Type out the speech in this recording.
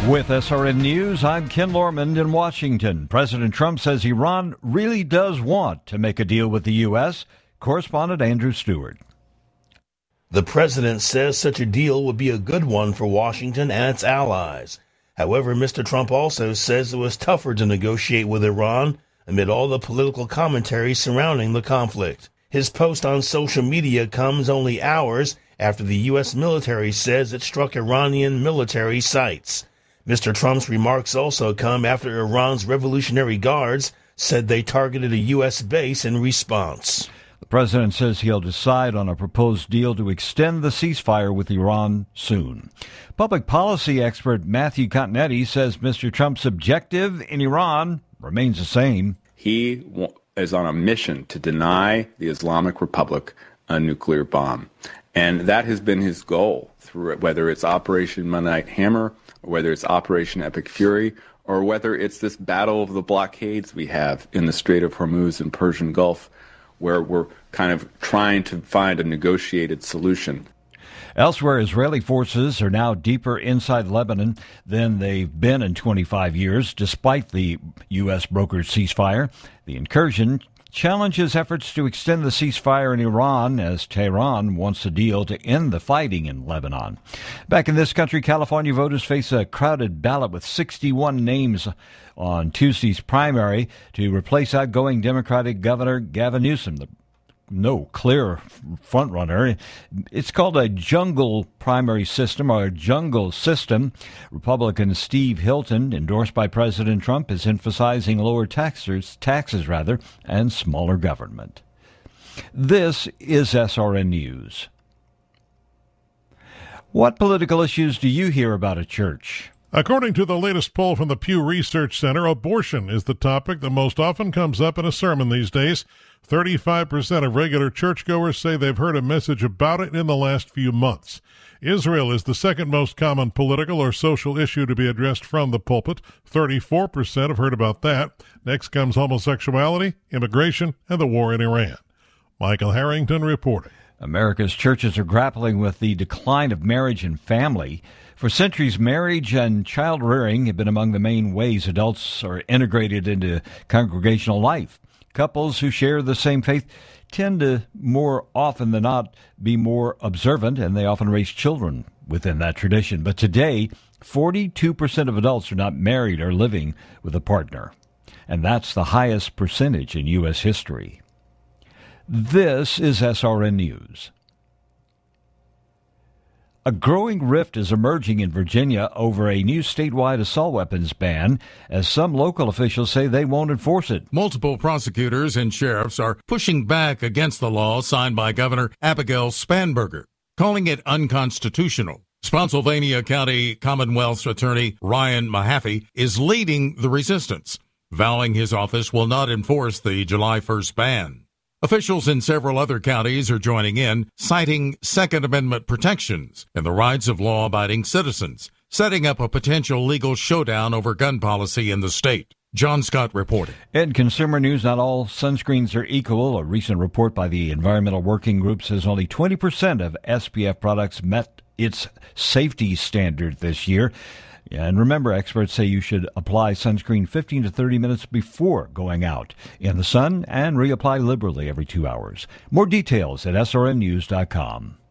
With SRN News, I'm Ken Lormand in Washington. President Trump says Iran really does want to make a deal with the U.S. Correspondent Andrew Stewart. The president says such a deal would be a good one for Washington and its allies. However, Mr. Trump also says it was tougher to negotiate with Iran amid all the political commentary surrounding the conflict. His post on social media comes only hours after the U.S. military says it struck Iranian military sites. Mr. Trump's remarks also come after Iran's Revolutionary Guards said they targeted a U.S. base in response. The president says he'll decide on a proposed deal to extend the ceasefire with Iran soon. Public policy expert Matthew Continetti says Mr. Trump's objective in Iran remains the same. He is on a mission to deny the Islamic Republic a nuclear bomb. And that has been his goal, through whether it's Operation Midnight Hammer, or whether it's Operation Epic Fury, or whether it's this battle of the blockades we have in the Strait of Hormuz and Persian Gulf, where we're kind of trying to find a negotiated solution. Elsewhere, Israeli forces are now deeper inside Lebanon than they've been in 25 years, despite the U.S. brokered ceasefire. The incursion challenges efforts to extend the ceasefire in Iran as Tehran wants a deal to end the fighting in Lebanon. Back in this country, California voters face a crowded ballot with 61 names on Tuesday's primary to replace outgoing Democratic Governor Gavin Newsom, the clear frontrunner. It's called a jungle primary system, or a jungle system. Republican Steve Hilton, endorsed by President Trump, is emphasizing lower taxes, and smaller government. This is SRN News. What political issues do you hear about at church? According to the latest poll from the Pew Research Center, abortion is the topic that most often comes up in a sermon these days. 35% of regular churchgoers say they've heard a message about it in the last few months. Israel is the second most common political or social issue to be addressed from the pulpit. 34% have heard about that. Next comes homosexuality, immigration, and the war in Iran. Michael Harrington reporting. America's churches are grappling with the decline of marriage and family. For centuries, marriage and child rearing have been among the main ways adults are integrated into congregational life. Couples who share the same faith tend to, more often than not, be more observant, and they often raise children within that tradition. But today, 42% of adults are not married or living with a partner, and that's the highest percentage in U.S. history. This is SRN News. A growing rift is emerging in Virginia over a new statewide assault weapons ban, as some local officials say they won't enforce it. Multiple prosecutors and sheriffs are pushing back against the law signed by Governor Abigail Spanberger, calling it unconstitutional. Spotsylvania County Commonwealth's attorney Ryan Mahaffey is leading the resistance, vowing his office will not enforce the July 1st ban. Officials in several other counties are joining in, citing Second Amendment protections and the rights of law-abiding citizens, setting up a potential legal showdown over gun policy in the state. John Scott reporting. In consumer news, not all sunscreens are equal. A recent report by the Environmental Working Group says only 20% of SPF products met its safety standard this year. And remember, experts say you should apply sunscreen 15 to 30 minutes before going out in the sun and reapply liberally every 2 hours. More details at srnnews.com.